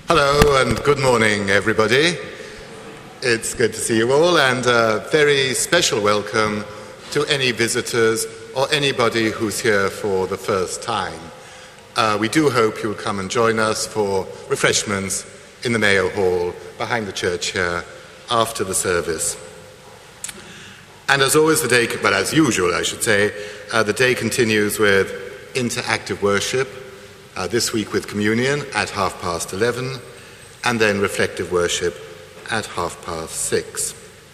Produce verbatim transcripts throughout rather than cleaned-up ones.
Hello and good morning, everybody. It's good to see you all, and a very special welcome to any visitors or anybody who's here for the first time. Uh, we do hope you'll come and join us for refreshments in the Mayo Hall behind the church here after the service. And as always, the day, well, as usual, I should say, uh, the day continues with interactive worship. Uh, this week with communion at half past eleven, and then reflective worship at half past six.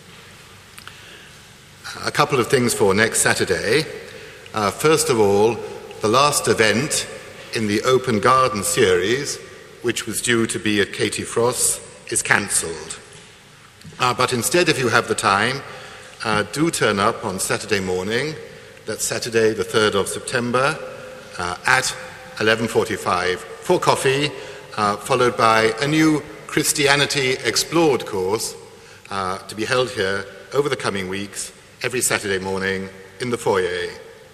A couple of things for next Saturday. Uh, first of all, the last event in the Open Garden series, which was due to be at Katie Frost's, is cancelled. Uh, but instead, if you have the time, uh, do turn up on Saturday morning. That's Saturday the third of September uh, at eleven forty-five for coffee, uh, followed by a new Christianity Explored course uh, to be held here over the coming weeks, every Saturday morning in the foyer.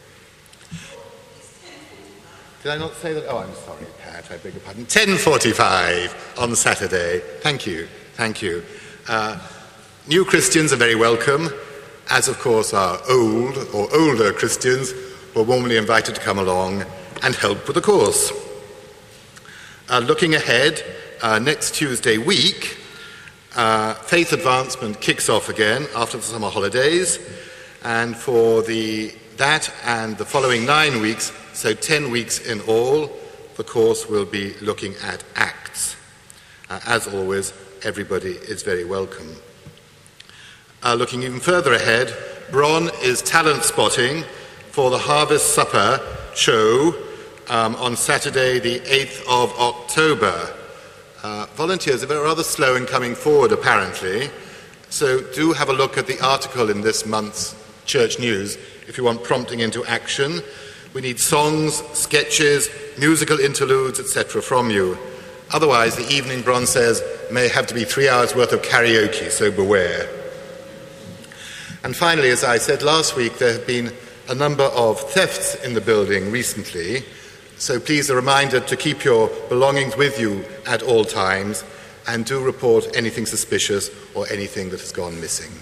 Did I not say that? Oh, I'm sorry, Pat, I beg your pardon. ten forty-five on Saturday. Thank you, thank you. Uh, new Christians are very welcome, as of course are old or older Christians who are warmly invited to come along and help with the course. Uh, looking ahead, uh, next Tuesday week, uh, Faith Advancement kicks off again after the summer holidays, and for the that and the following nine weeks, so ten weeks in all, the course will be looking at Acts. Uh, as always, everybody is very welcome. Uh, looking even further ahead, Bron is talent spotting for the Harvest Supper show Um, on Saturday, the eighth of October. Uh, volunteers are rather slow in coming forward, apparently, so do have a look at the article in this month's Church News if you want prompting into action. We need songs, sketches, musical interludes, et cetera from you. Otherwise, the evening, Bron says, may have to be three hours worth of karaoke, so beware. And finally, as I said last week, there have been a number of thefts in the building recently. So please, a reminder to keep your belongings with you at all times, and do report anything suspicious or anything that has gone missing.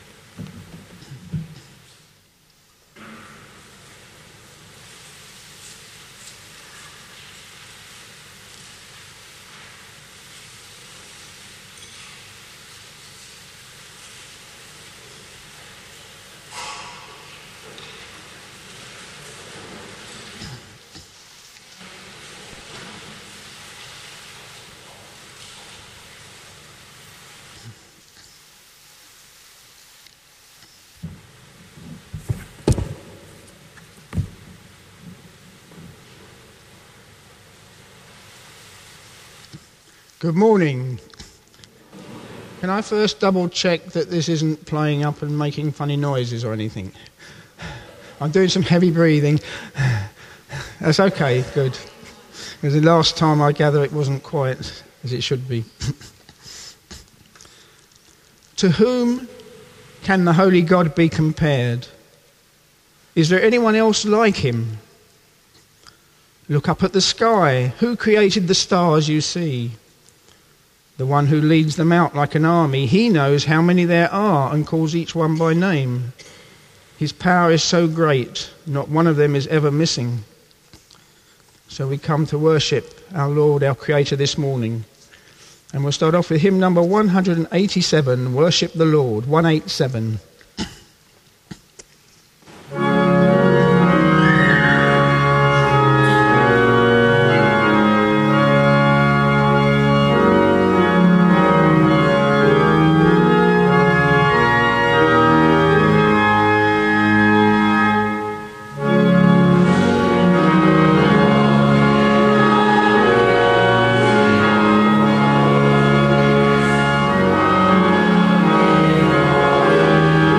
Good morning. Can I first double check that this isn't playing up and making funny noises or anything? I'm doing some heavy breathing. That's okay, good. Because the last time I gather it wasn't quite as it should be. To whom can the Holy God be compared? Is there anyone else like him? Look up at the sky. Who created the stars you see? The one who leads them out like an army. He knows how many there are and calls each one by name. His power is so great, not one of them is ever missing. So we come to worship our Lord, our Creator this morning. And we'll start off with hymn number one eighty-seven, Worship the Lord, one eighty-seven. Thank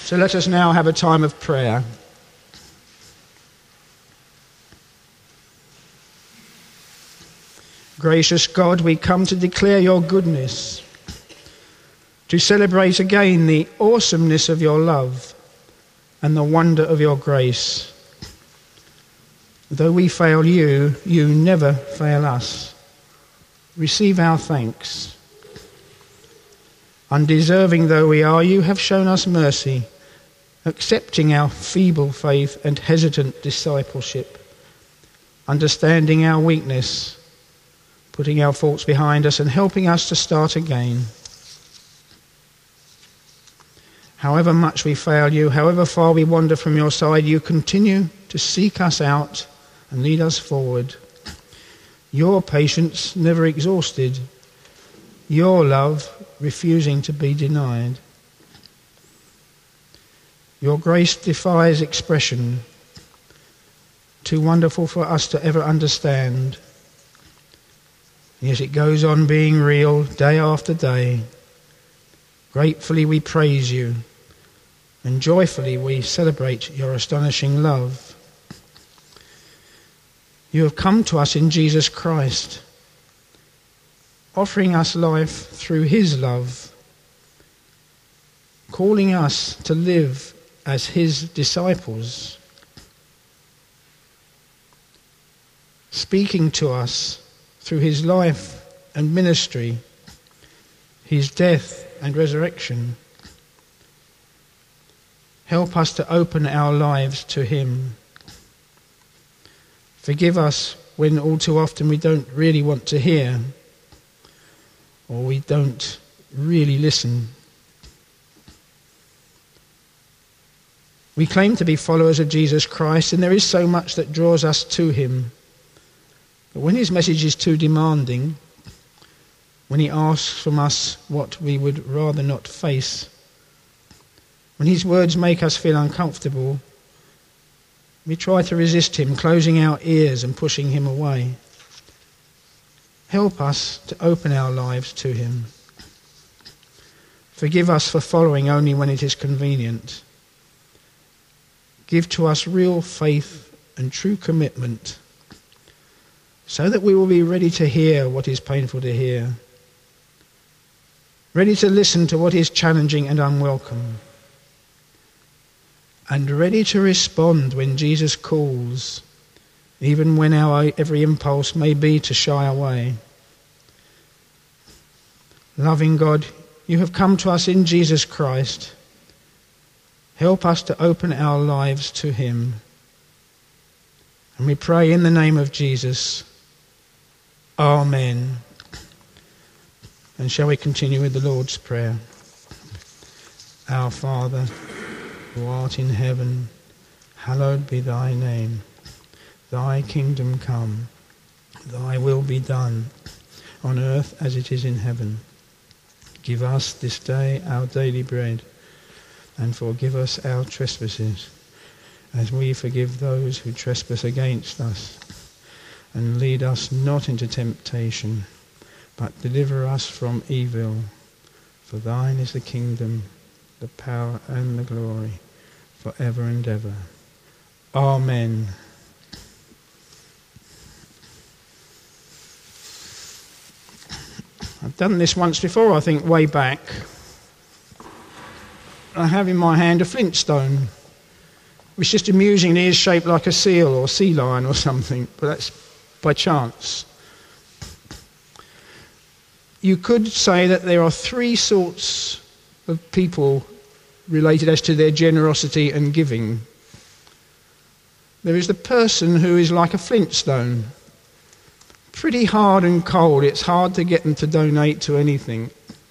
So let us now have a time of prayer. Gracious God, we come to declare your goodness, to celebrate again the awesomeness of your love and the wonder of your grace. Though we fail you, you never fail us. Receive our thanks. Undeserving though we are, you have shown us mercy, accepting our feeble faith and hesitant discipleship, understanding our weakness, putting our faults behind us and helping us to start again. However much we fail you, however far we wander from your side, you continue to seek us out and lead us forward. Your patience never exhausted, your love refusing to be denied. Your grace defies expression, too wonderful for us to ever understand. Yet it goes on being real day after day. Gratefully we praise you, and joyfully we celebrate your astonishing love. You have come to us in Jesus Christ, offering us life through his love, calling us to live as his disciples, speaking to us through his life and ministry, his death and resurrection. Help us to open our lives to him. Forgive us when all too often we don't really want to hear, or we don't really listen. We claim to be followers of Jesus Christ, and there is so much that draws us to him. But when his message is too demanding, when he asks from us what we would rather not face, when his words make us feel uncomfortable, we try to resist him, closing our ears and pushing him away. Help us to open our lives to him. Forgive us for following only when it is convenient. Give to us real faith and true commitment, so that we will be ready to hear what is painful to hear, ready to listen to what is challenging and unwelcome, and ready to respond when Jesus calls, even when our every impulse may be to shy away. Loving God, you have come to us in Jesus Christ. Help us to open our lives to him. And we pray in the name of Jesus. Amen. And shall we continue with the Lord's Prayer? Our Father, who art in heaven, hallowed be thy name. Thy kingdom come, thy will be done, on earth as it is in heaven. Give us this day our daily bread, and forgive us our trespasses, as we forgive those who trespass against us. And lead us not into temptation, but deliver us from evil. For thine is the kingdom, the power and the glory, forever and ever. Amen. I've done this once before, I think, way back. I have in my hand a flintstone, which just amusingly is shaped like a seal or sea lion or something, but that's by chance. You could say that there are three sorts of people related as to their generosity and giving. There is the person who is like a flintstone, pretty hard and cold. It's hard to get them to donate to anything.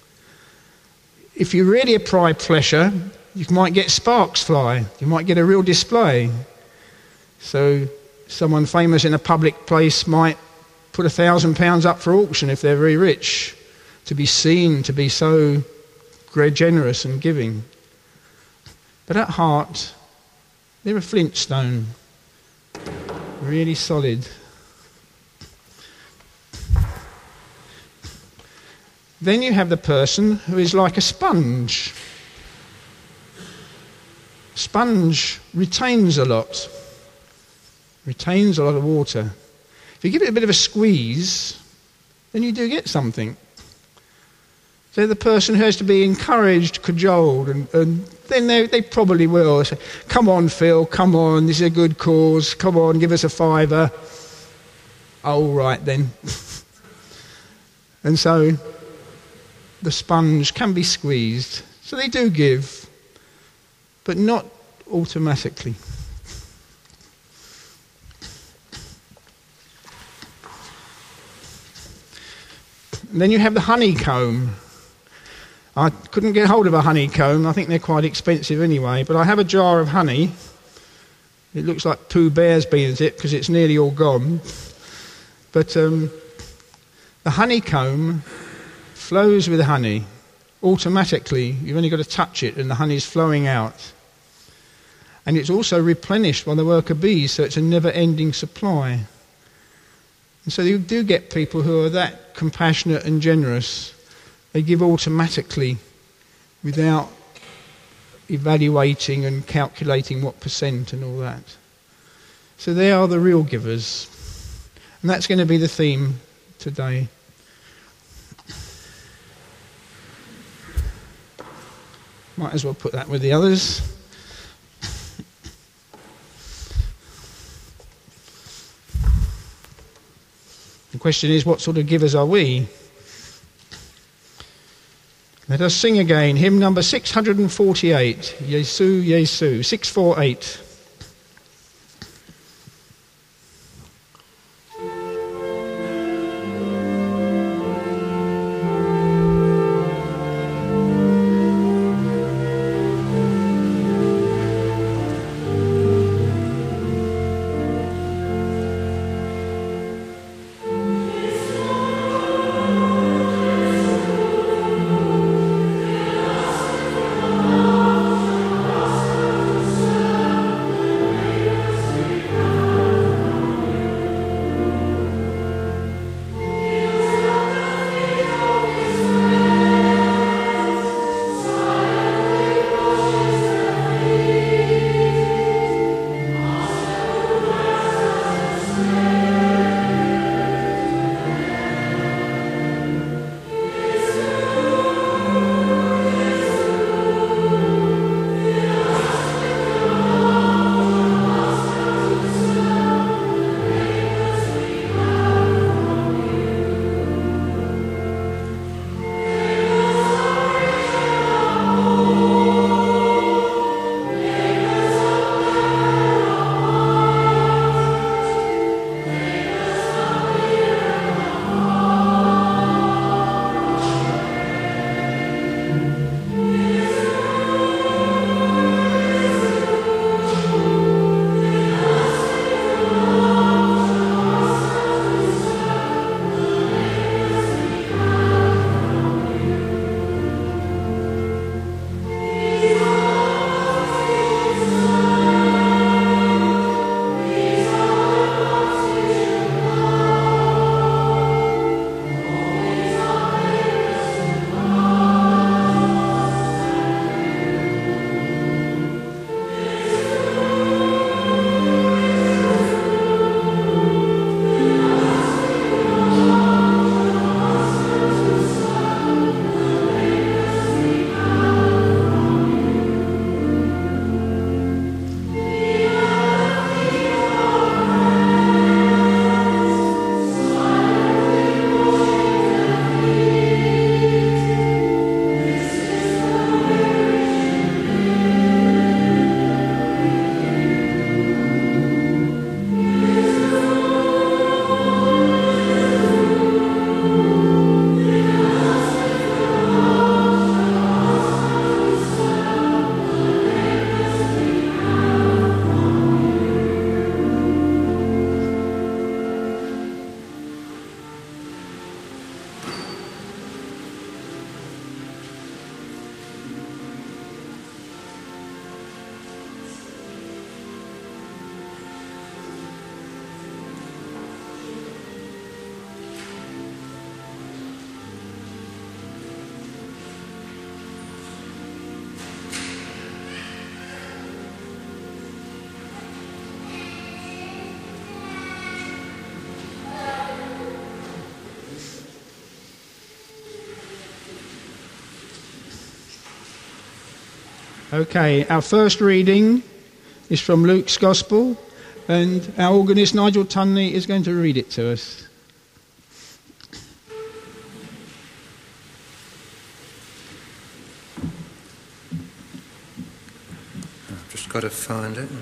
If you really apply pressure, you might get sparks fly. You might get a real display. So someone famous in a public place might put a thousand pounds up for auction if they're very rich, to be seen to be so generous and giving. But at heart, they're a flintstone, really solid. Then you have the person who is like a sponge. sponge retains a lot, retains a lot of water. If you give it a bit of a squeeze, then you do get something. They're the person who has to be encouraged, cajoled, and, and then they, they probably will say, come on, Phil, come on, this is a good cause, come on, give us a fiver. All right then. And so the sponge can be squeezed. So they do give, but not automatically. And then you have the honeycomb. I couldn't get hold of a honeycomb. I think they're quite expensive anyway. But I have a jar of honey. It looks like Pooh Bear's been at it because it's nearly all gone. But um, the honeycomb flows with honey automatically. You've only got to touch it and the honey's flowing out. And it's also replenished by the worker bees, so it's a never-ending supply. And so you do get people who are that compassionate and generous. They give automatically without evaluating and calculating what percent and all that. So they are the real givers. And that's going to be the theme today. Might as well put that with the others. The question is, what sort of givers are we? Let us sing again, hymn number six hundred forty-eight, Yesu, Yesu, six forty-eight. Okay, our first reading is from Luke's Gospel, and our organist Nigel Tunley is going to read it to us. I've just got to find it.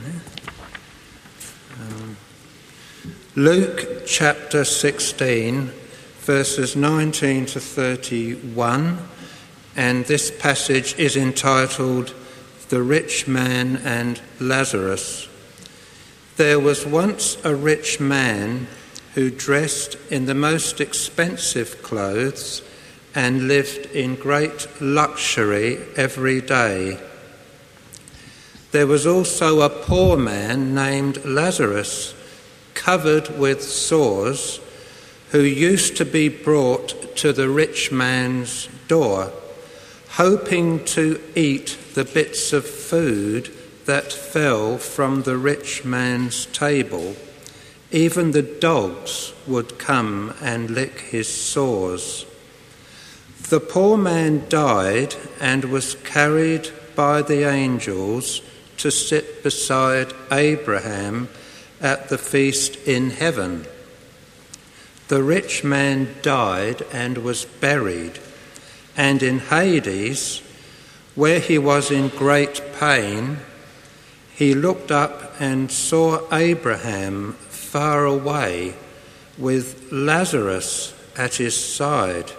Um, Luke chapter sixteen, verses nineteen to thirty-one, and this passage is entitled The Rich Man and Lazarus. There was once a rich man who dressed in the most expensive clothes and lived in great luxury every day. There was also a poor man named Lazarus, covered with sores, who used to be brought to the rich man's door, hoping to eat the bits of food that fell from the rich man's table. Even the dogs would come and lick his sores. The poor man died and was carried by the angels to sit beside Abraham at the feast in heaven. The rich man died and was buried, and in Hades, where he was in great pain, he looked up and saw Abraham far away with Lazarus at his side.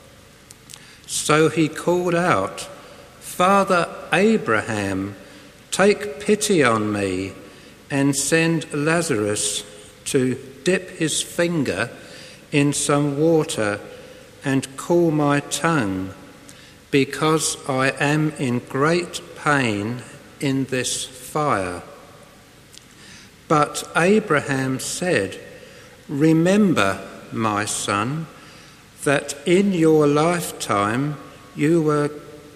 So he called out, "Father Abraham, take pity on me and send Lazarus to dip his finger in some water and cool my tongue, because I am in great pain in this fire." But Abraham said, "Remember, my son, that in your lifetime you were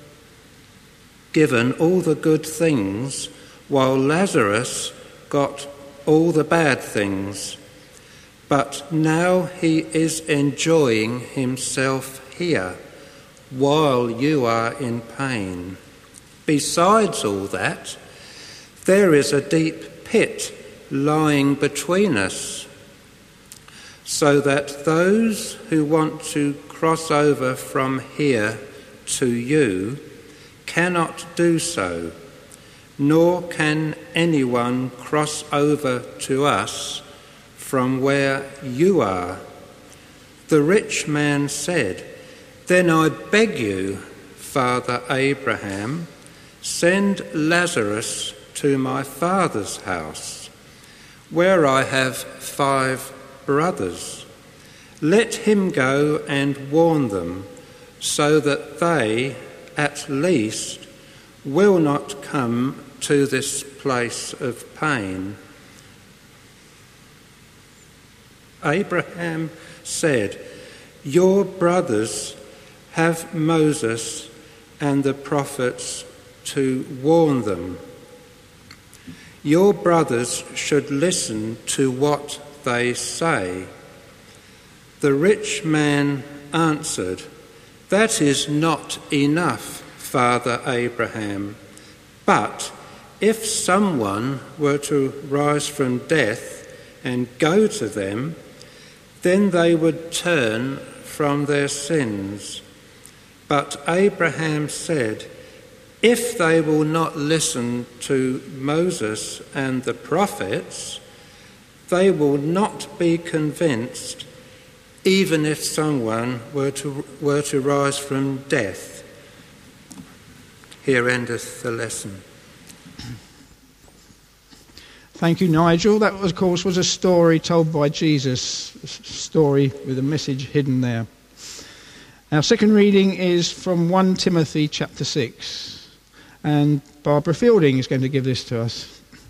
given all the good things, while Lazarus got all the bad things. But now he is enjoying himself here, while you are in pain. Besides all that, there is a deep pit lying between us, so that those who want to cross over from here to you cannot do so, nor can anyone cross over to us from where you are." The rich man said, "Then I beg you, Father Abraham, send Lazarus to my father's house, where I have five brothers. Let him go and warn them, so that they, at least, will not come to this place of pain." Abraham said, "Your brothers have Moses and the prophets to warn them. Your brothers should listen to what they say." The rich man answered, "That is not enough, Father Abraham. But if someone were to rise from death and go to them, then they would turn from their sins." But Abraham said, "If they will not listen to Moses and the prophets, they will not be convinced, even if someone were to, were to rise from death." Here endeth the lesson. Thank you, Nigel. That, of course, was a story told by Jesus, a story with a message hidden there. Our second reading is from First Timothy chapter six, and Barbara Fielding is going to give this to us.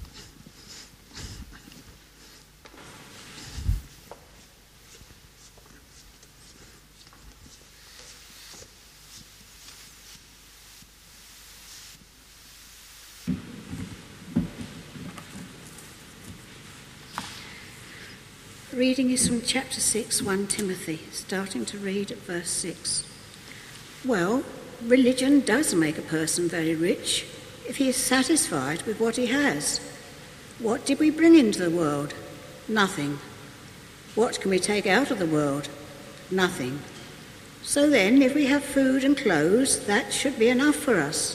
Reading is from chapter six, First Timothy, starting to read at verse six. Well, religion does make a person very rich, if he is satisfied with what he has? What did we bring into the world? Nothing. What can we take out of the world? Nothing. So then, if we have food and clothes, that should be enough for us.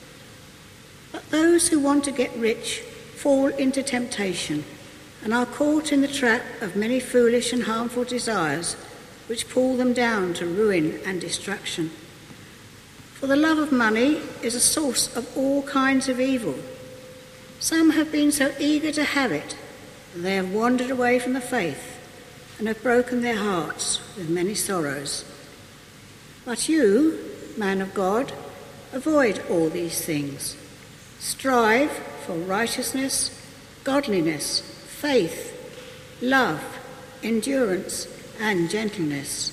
But those who want to get rich fall into temptation and are caught in the trap of many foolish and harmful desires which pull them down to ruin and destruction. For the love of money is a source of all kinds of evil. Some have been so eager to have it that they have wandered away from the faith and have broken their hearts with many sorrows. But you, man of God, avoid all these things. Strive for righteousness, godliness, faith, love, endurance, and gentleness.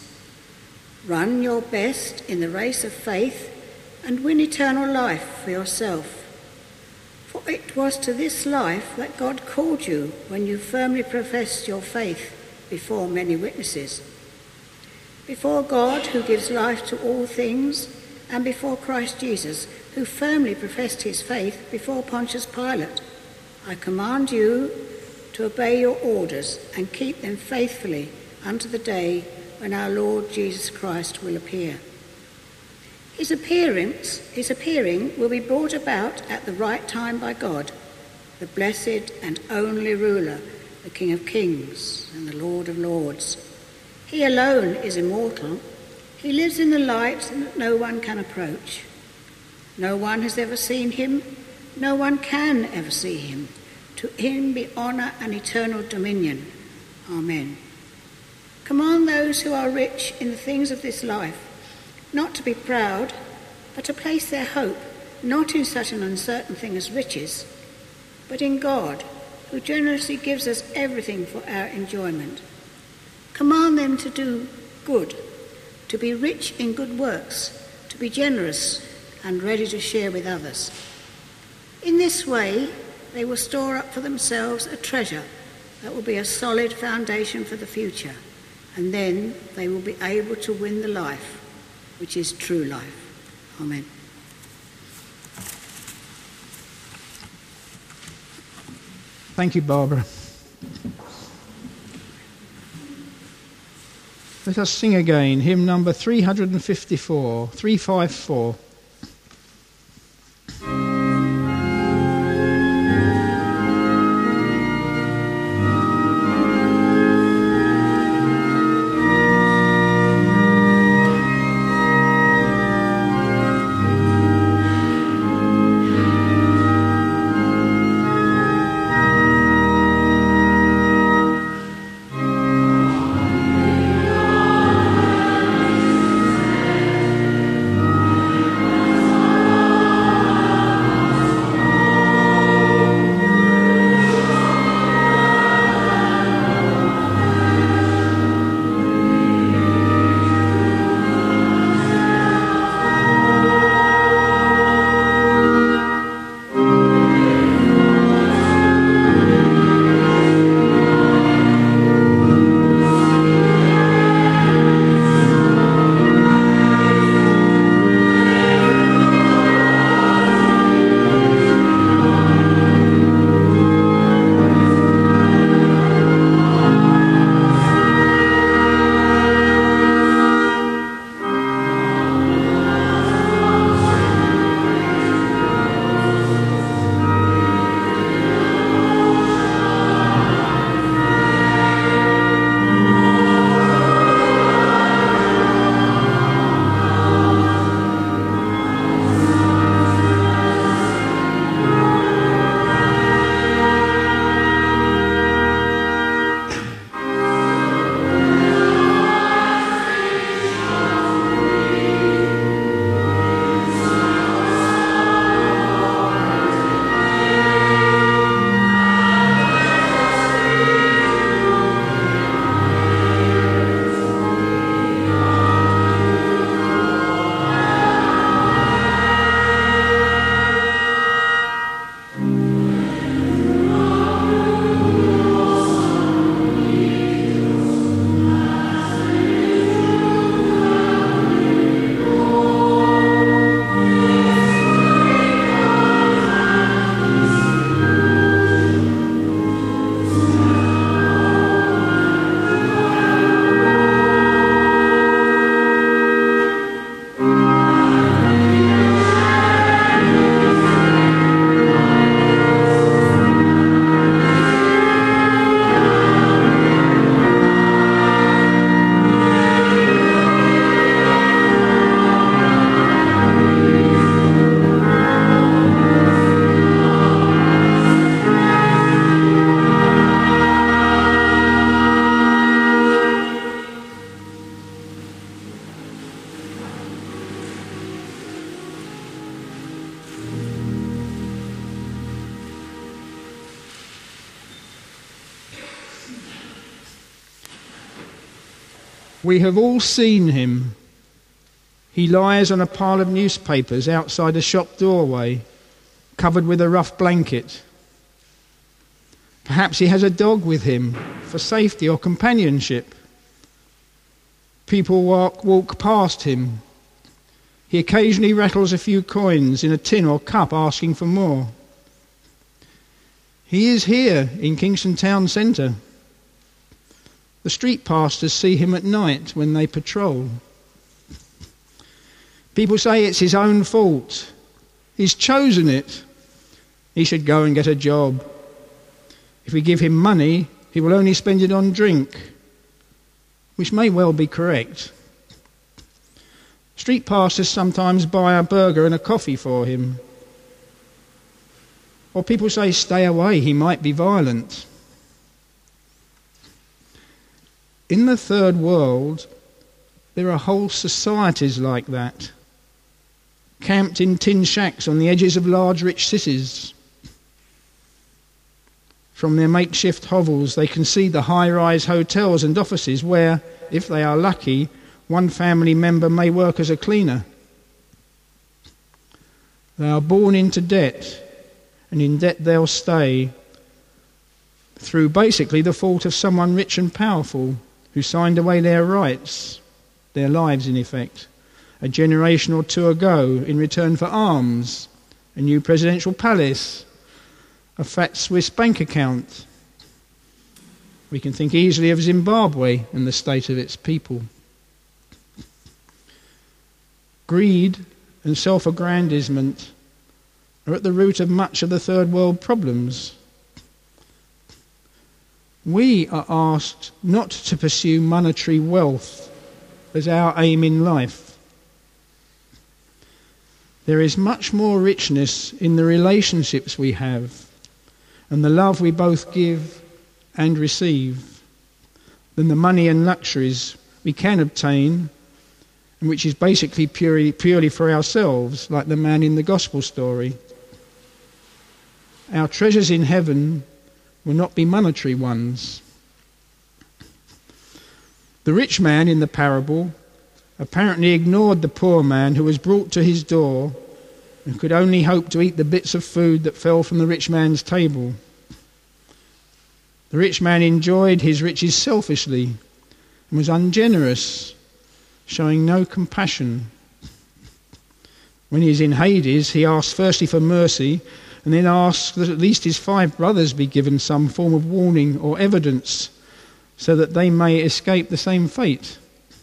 Run your best in the race of faith and win eternal life for yourself. For it was to this life that God called you when you firmly professed your faith before many witnesses. Before God, who gives life to all things, and before Christ Jesus, who firmly professed his faith before Pontius Pilate, I command you to obey your orders and keep them faithfully unto the day when our Lord Jesus Christ will appear. His appearance, his appearing will be brought about at the right time by God, the blessed and only ruler, the King of kings and the Lord of lords. He alone is immortal. He lives in the light that no one can approach. No one has ever seen him. No one can ever see him. To him be honour and eternal dominion. Amen. Command those who are rich in the things of this life not to be proud, but to place their hope not in such an uncertain thing as riches, but in God, who generously gives us everything for our enjoyment. Command them to do good, to be rich in good works, to be generous and ready to share with others. In this way, they will store up for themselves a treasure that will be a solid foundation for the future, and then they will be able to win the life, which is true life. Amen. Thank you, Barbara. Let us sing again, hymn number three fifty-four, three fifty-four. Amen. We have all seen him. He lies on a pile of newspapers outside a shop doorway, covered with a rough blanket. Perhaps he has a dog with him for safety or companionship. People walk, walk past him. He occasionally rattles a few coins in a tin or cup, asking for more. He is here in Kingston Town Centre. The street pastors see him at night when they patrol. People say it's his own fault. He's chosen it. He should go and get a job. If we give him money, he will only spend it on drink, which may well be correct. Street pastors sometimes buy a burger and a coffee for him. Or people say, stay away, he might be violent. In the third world, there are whole societies like that, camped in tin shacks on the edges of large rich cities. From their makeshift hovels, they can see the high-rise hotels and offices where, if they are lucky, one family member may work as a cleaner. They are born into debt, and in debt they'll stay through basically the fault of someone rich and powerful who signed away their rights, their lives in effect, a generation or two ago in return for arms, a new presidential palace, a fat Swiss bank account. We can think easily of Zimbabwe and the state of its people. Greed and self-aggrandizement are at the root of much of the third world problems. We are asked not to pursue monetary wealth as our aim in life. There is much more richness in the relationships we have and the love we both give and receive than the money and luxuries we can obtain, and which is basically purely, purely for ourselves, like the man in the gospel story. Our treasures in heaven will not be monetary ones. The rich man in the parable apparently ignored the poor man who was brought to his door and could only hope to eat the bits of food that fell from the rich man's table. The rich man enjoyed his riches selfishly and was ungenerous, showing no compassion. When he is in Hades, he asks firstly for mercy and then asks that at least his five brothers be given some form of warning or evidence so that they may escape the same fate.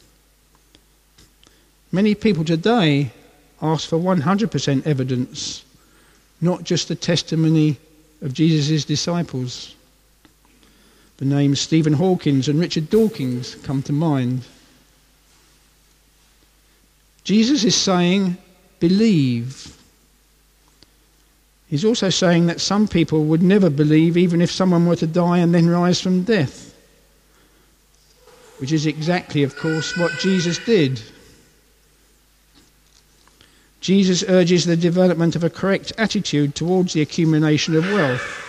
Many people today ask for one hundred percent evidence, not just the testimony of Jesus' disciples. The names Stephen Hawkins and Richard Dawkins come to mind. Jesus is saying, believe. He's also saying that some people would never believe even if someone were to die and then rise from death, which is exactly, of course, what Jesus did. Jesus urges the development of a correct attitude towards the accumulation of wealth.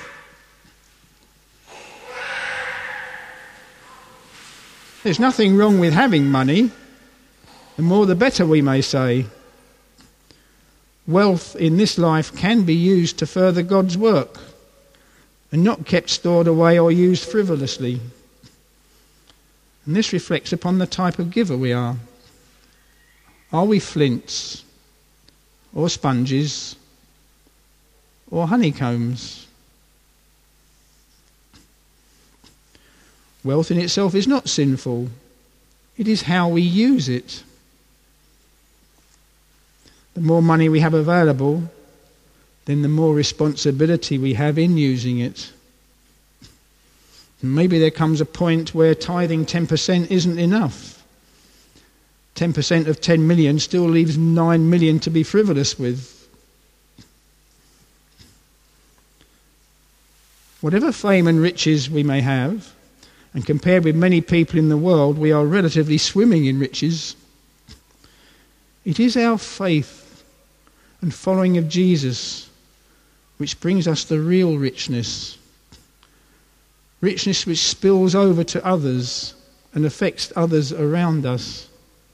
There's nothing wrong with having money. The more the better, we may say. Wealth in this life can be used to further God's work and not kept stored away or used frivolously. And this reflects upon the type of giver we are. Are we flints or sponges or honeycombs? Wealth in itself is not sinful. It is how we use it. The more money we have available, then the more responsibility we have in using it. And maybe there comes a point where tithing ten percent isn't enough. ten percent of ten million still leaves nine million to be frivolous with. Whatever fame and riches we may have, and compared with many people in the world, we are relatively swimming in riches. It is our faith and following of Jesus which brings us the real richness. Richness which spills over to others and affects others around us.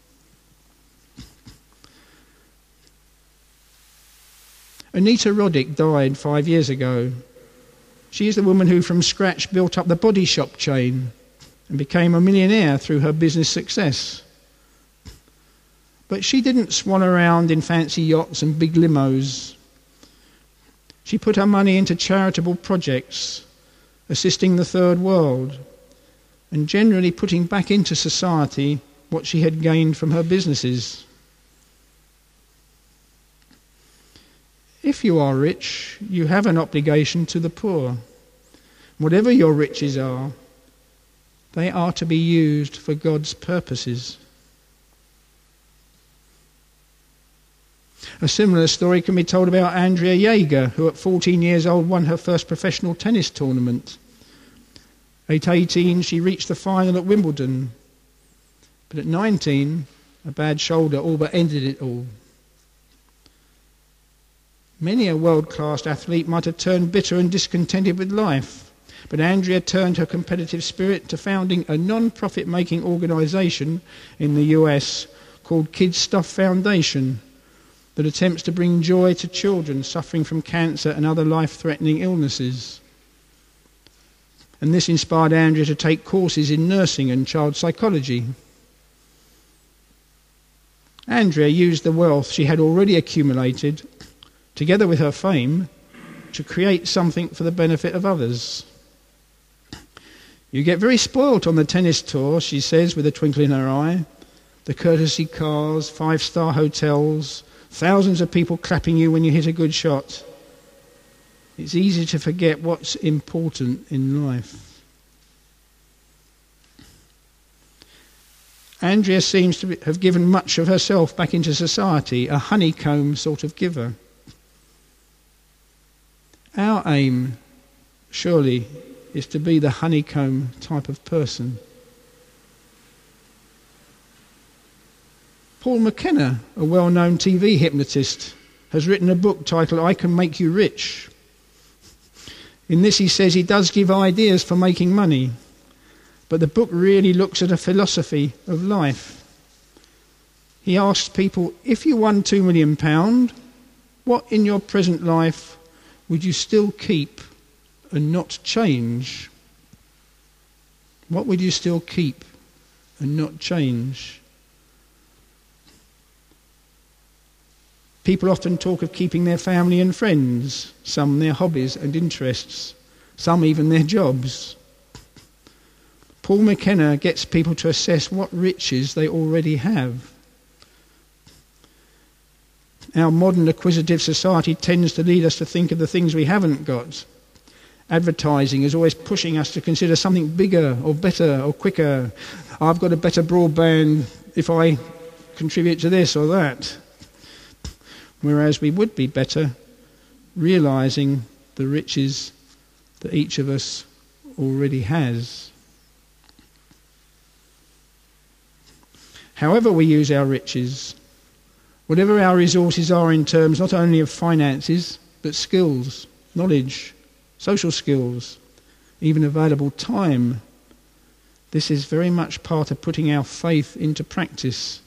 Anita Roddick died five years ago. She is the woman who from scratch built up the Body Shop chain and became a millionaire through her business success. But she didn't swan around in fancy yachts and big limos. She put her money into charitable projects, assisting the third world, and generally putting back into society what she had gained from her businesses. If you are rich, you have an obligation to the poor. Whatever your riches are, they are to be used for God's purposes. A similar story can be told about Andrea Jaeger, who at fourteen years old won her first professional tennis tournament. At eighteen, she reached the final at Wimbledon. But at nineteen, a bad shoulder all but ended it all. Many a world-class athlete might have turned bitter and discontented with life, but Andrea turned her competitive spirit to founding a non-profit making organisation in the U S called Kids Stuff Foundation that attempts to bring joy to children suffering from cancer and other life-threatening illnesses. And this inspired Andrea to take courses in nursing and child psychology. Andrea used the wealth she had already accumulated, together with her fame, to create something for the benefit of others. You get very spoilt on the tennis tour, she says with a twinkle in her eye. The courtesy cars, five-star hotels, thousands of people clapping you when you hit a good shot. It's easy to forget what's important in life. Andrea seems to have given much of herself back into society, a honeycomb sort of giver. Our aim, surely, is to be the honeycomb type of person. Paul McKenna, a well-known T V hypnotist, has written a book titled I Can Make You Rich. In this he says he does give ideas for making money, but the book really looks at a philosophy of life. He asks people, if you won two million pounds, what in your present life would you still keep and not change? What would you still keep and not change? People often talk of keeping their family and friends, some their hobbies and interests, some even their jobs. Paul McKenna gets people to assess what riches they already have. Our modern acquisitive society tends to lead us to think of the things we haven't got. Advertising is always pushing us to consider something bigger or better or quicker. I've got a better broadband if I contribute to this or that. Whereas we would be better realising the riches that each of us already has. However we use our riches, whatever our resources are in terms not only of finances, but skills, knowledge, social skills, even available time, this is very much part of putting our faith into practice.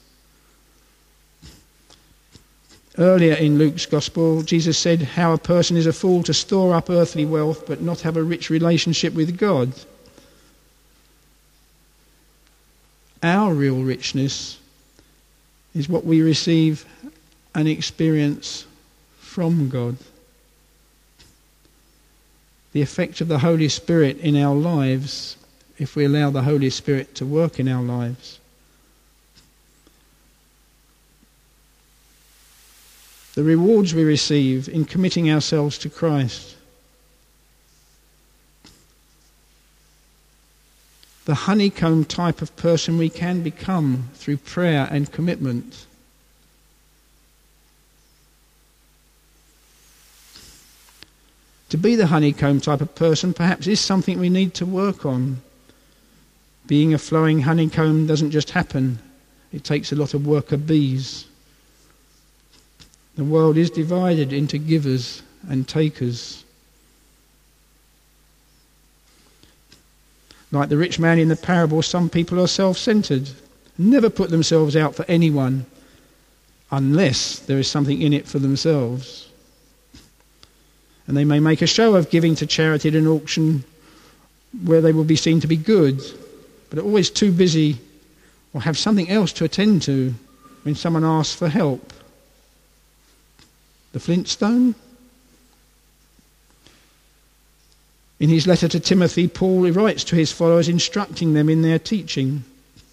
Earlier in Luke's Gospel, Jesus said how a person is a fool to store up earthly wealth but not have a rich relationship with God. Our real richness is what we receive and experience from God. The effect of the Holy Spirit in our lives, if we allow the Holy Spirit to work in our lives. The rewards we receive in committing ourselves to Christ. The honeycomb type of person we can become through prayer and commitment. To be the honeycomb type of person perhaps is something we need to work on. Being a flowing honeycomb doesn't just happen. It takes a lot of worker bees. The world is divided into givers and takers. Like the rich man in the parable, some people are self-centered, never put themselves out for anyone unless there is something in it for themselves. And they may make a show of giving to charity at an auction where they will be seen to be good, but are always too busy or have something else to attend to when someone asks for help. The Flintstone? In his letter to Timothy, Paul writes to his followers, instructing them in their teaching.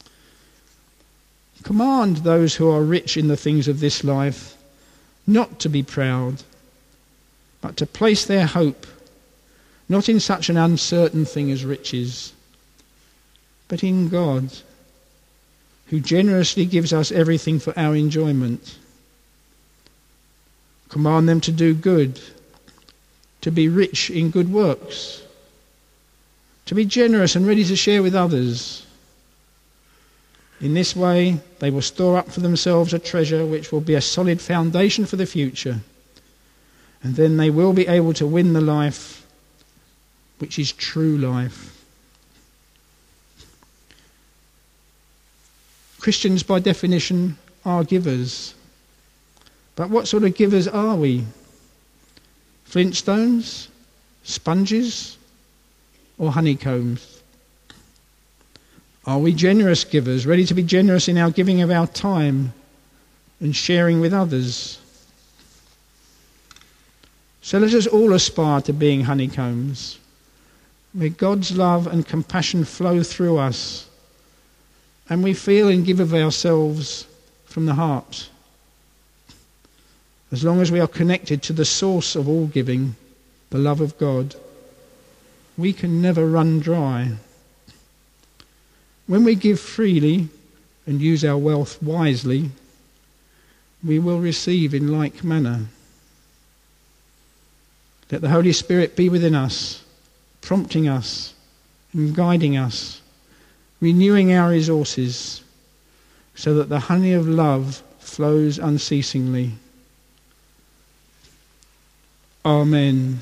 Command those who are rich in the things of this life not to be proud, but to place their hope not in such an uncertain thing as riches, but in God, who generously gives us everything for our enjoyment. Command them to do good, to be rich in good works, to be generous and ready to share with others. In this way, they will store up for themselves a treasure which will be a solid foundation for the future, and then they will be able to win the life which is true life. Christians, by definition, are givers. But what sort of givers are we? Flintstones, sponges, or honeycombs? Are we generous givers, ready to be generous in our giving of our time and sharing with others? So let us all aspire to being honeycombs, where God's love and compassion flow through us, and we feel and give of ourselves from the heart. As long as we are connected to the source of all giving, the love of God, we can never run dry. When we give freely and use our wealth wisely, we will receive in like manner. Let the Holy Spirit be within us, prompting us and guiding us, renewing our resources, so that the honey of love flows unceasingly. Amen.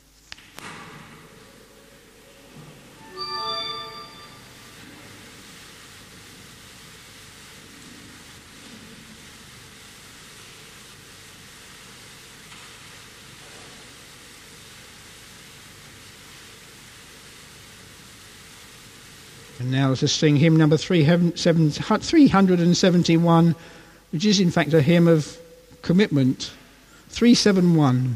And now let us sing hymn number three hundred seventy-one, which is in fact a hymn of commitment. three seventy-one.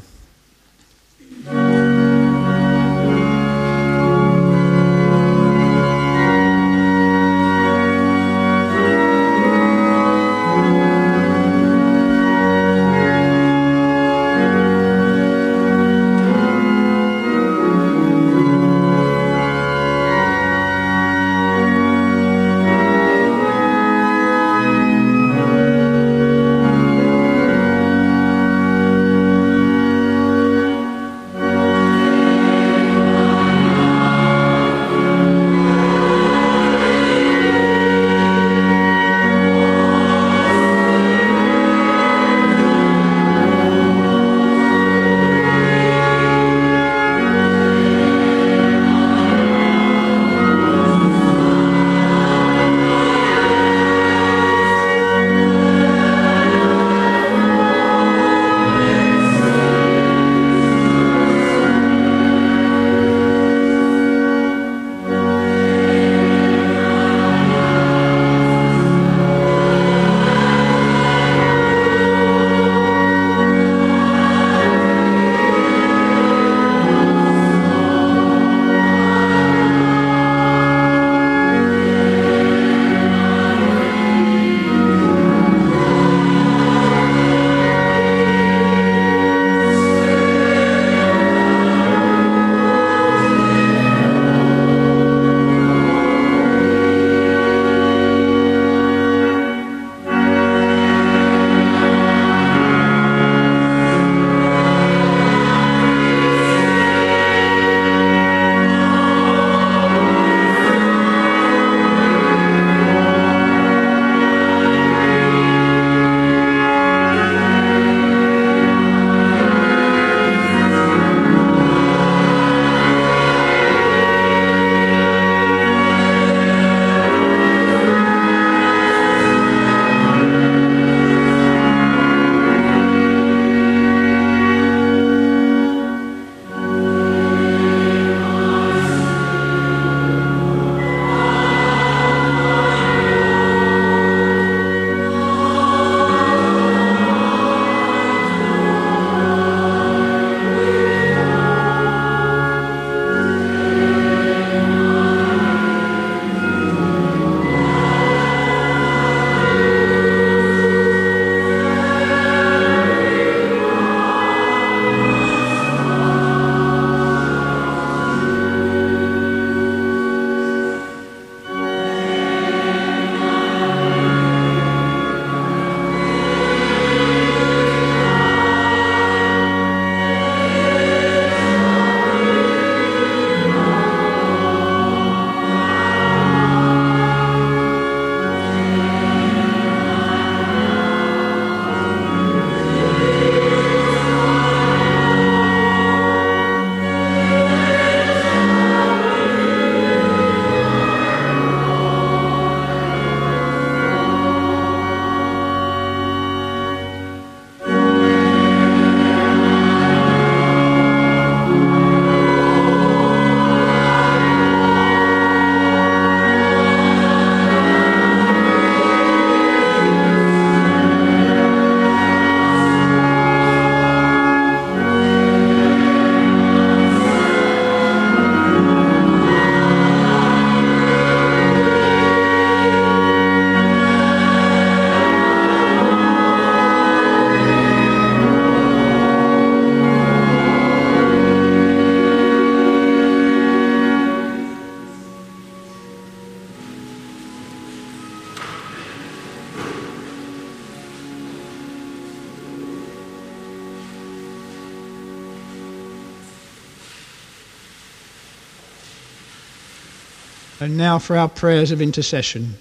And now for our prayers of intercession.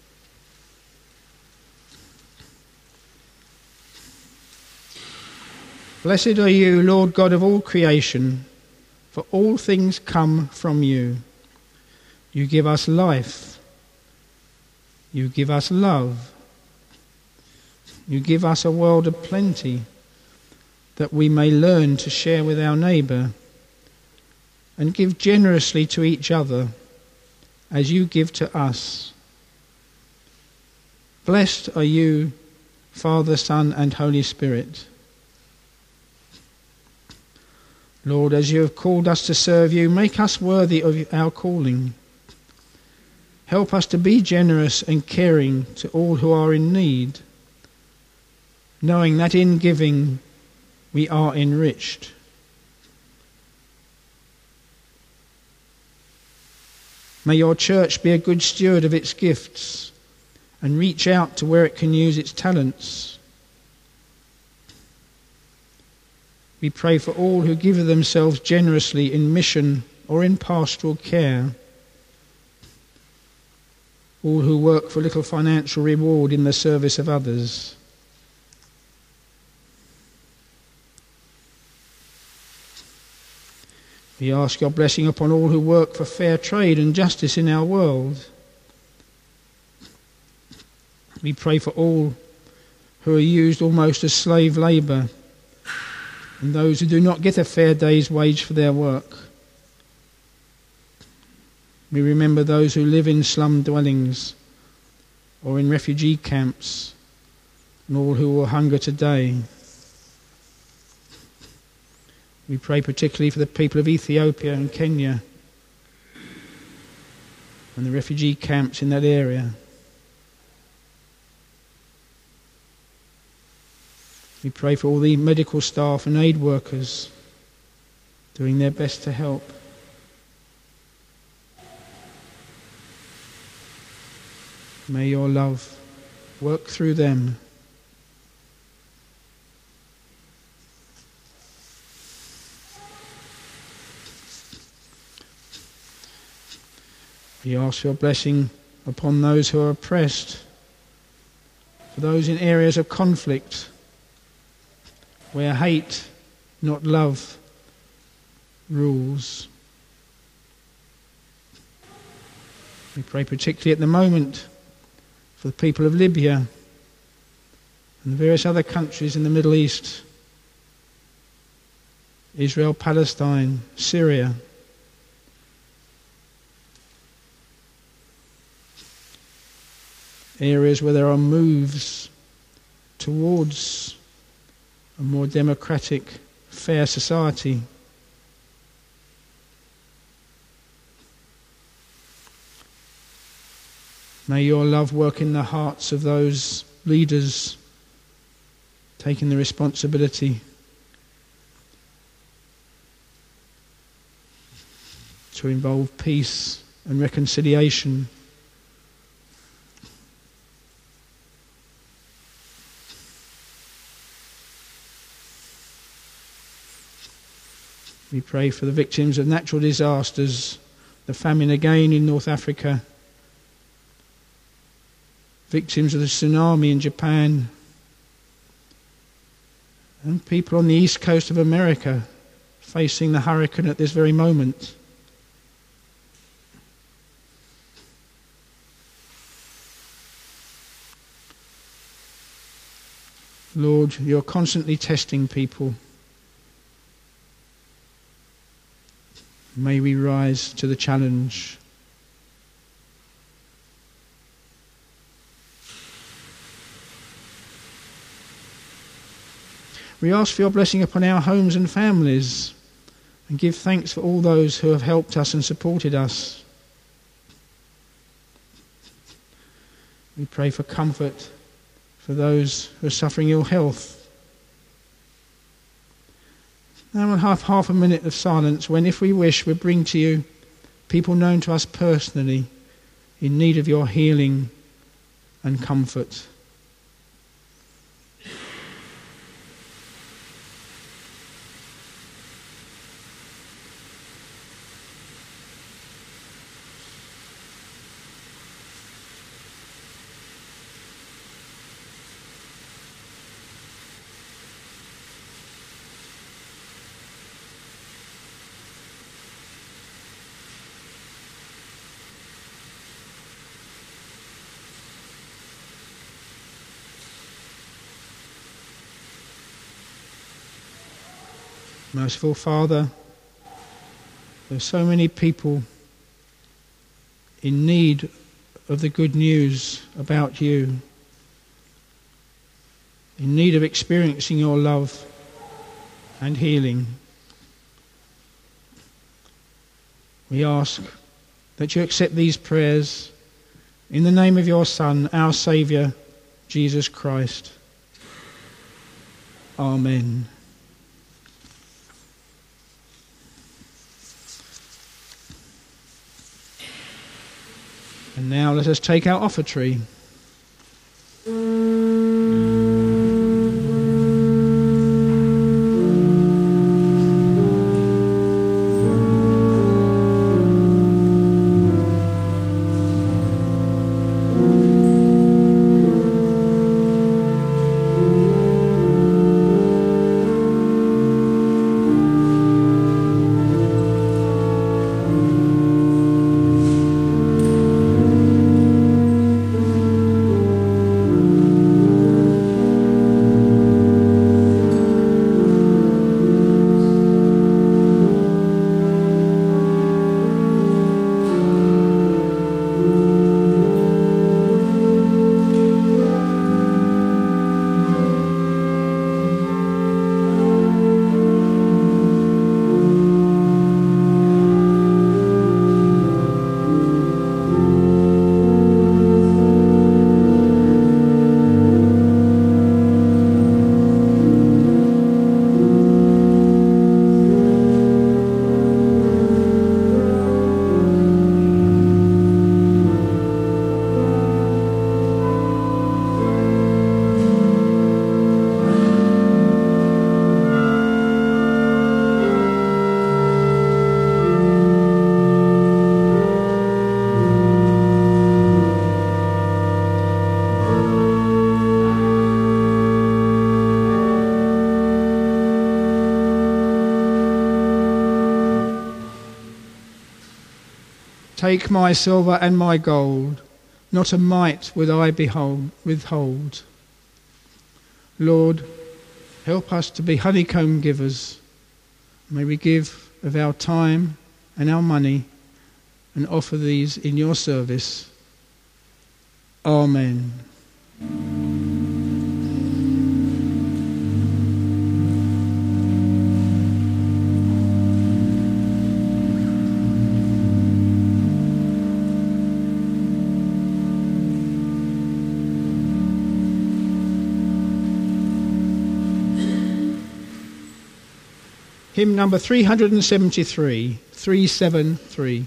Blessed are you, Lord God of all creation, for all things come from you. You give us life. You give us love. You give us a world of plenty that we may learn to share with our neighbour and give generously to each other as you give to us. Blessed are you, Father, Son, and Holy Spirit. Lord, as you have called us to serve you, make us worthy of our calling. Help us to be generous and caring to all who are in need, knowing that in giving we are enriched. May your church be a good steward of its gifts and reach out to where it can use its talents. We pray for all who give themselves generously in mission or in pastoral care, all who work for little financial reward in the service of others. We ask your blessing upon all who work for fair trade and justice in our world. We pray for all who are used almost as slave labour, and those who do not get a fair day's wage for their work. We remember those who live in slum dwellings or in refugee camps, and all who will hunger today. We pray particularly for the people of Ethiopia and Kenya and the refugee camps in that area. We pray for all the medical staff and aid workers doing their best to help. May your love work through them. We ask your blessing upon those who are oppressed, for those in areas of conflict, where hate, not love, rules. We pray particularly at the moment for the people of Libya and various other countries in the Middle East, Israel, Palestine, Syria. Areas where there are moves towards a more democratic, fair society. May your love work in the hearts of those leaders taking the responsibility to involve peace and reconciliation. We pray for the victims of natural disasters, the famine again in North Africa, victims of the tsunami in Japan, and people on the east coast of America facing the hurricane at this very moment. Lord, you're constantly testing people. May we rise to the challenge. We ask for your blessing upon our homes and families and give thanks for all those who have helped us and supported us. We pray for comfort for those who are suffering ill health. Now we'll have half a minute of silence when, if we wish, we'll bring to you people known to us personally in need of your healing and comfort. Merciful Father, there are so many people in need of the good news about you, in need of experiencing your love and healing. We ask that you accept these prayers in the name of your Son, our Saviour, Jesus Christ. Amen. And now let us take our offertory. Take my silver and my gold, not a mite would I behold, withhold. Lord, help us to be honeycomb givers. May we give of our time and our money and offer these in your service. Amen. Hymn number three seventy-three, three seventy-three.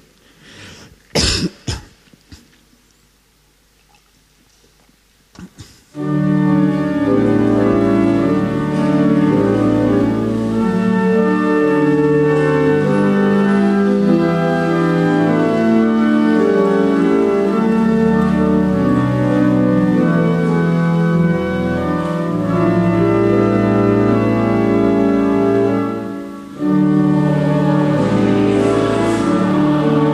Oh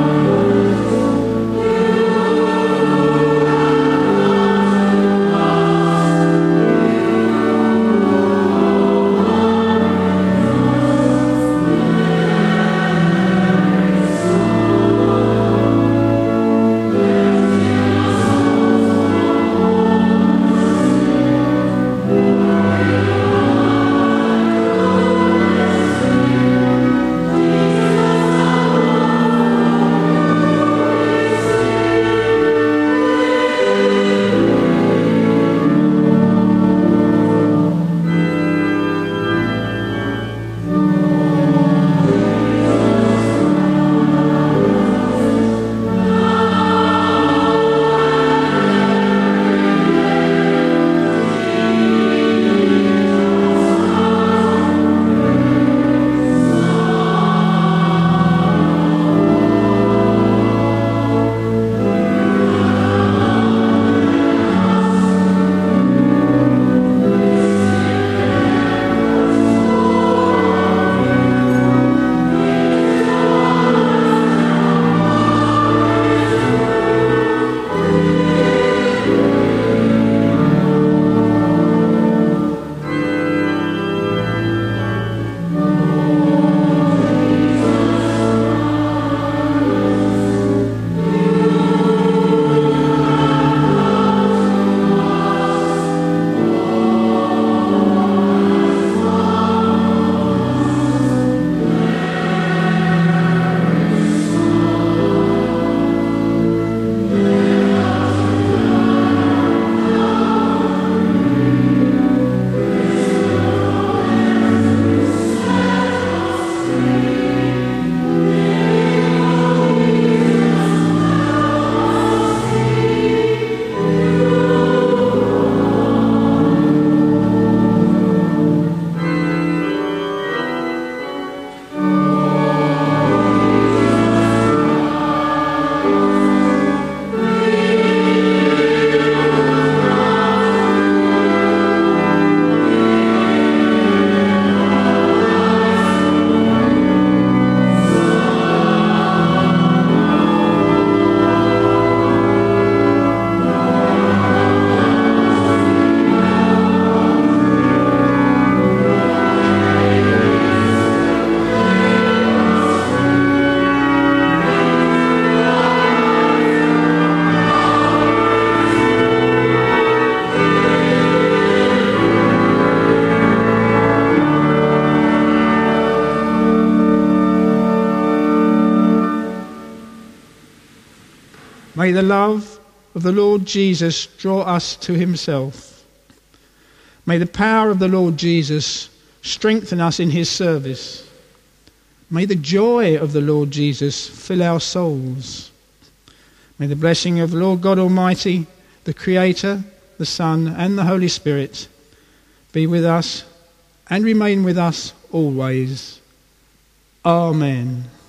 May the love of the Lord Jesus draw us to himself. May the power of the Lord Jesus strengthen us in his service. May the joy of the Lord Jesus fill our souls. May the blessing of the Lord God Almighty, the Creator, the Son, and the Holy Spirit be with us and remain with us always. Amen.